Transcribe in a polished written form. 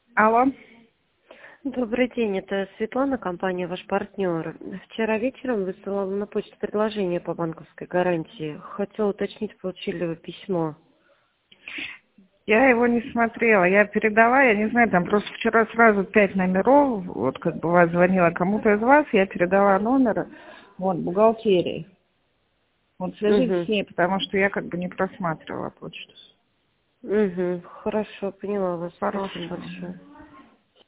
Алло. Добрый день, это Светлана, компания «Ваш партнер». Вчера вечером высылала на почту предложение по банковской гарантии. Хотела уточнить, получили ли вы письмо. Я его не смотрела, я передала, я не знаю, там просто вчера сразу 5 номеров, вот как бы вас звонила кому-то из вас, я передала номер, вот, бухгалтерии. Вот свяжитесь Угу. с ней, потому что я как бы не просматривала почту. Угу. Хорошо, поняла вас. Спасибо Хорошего. большое.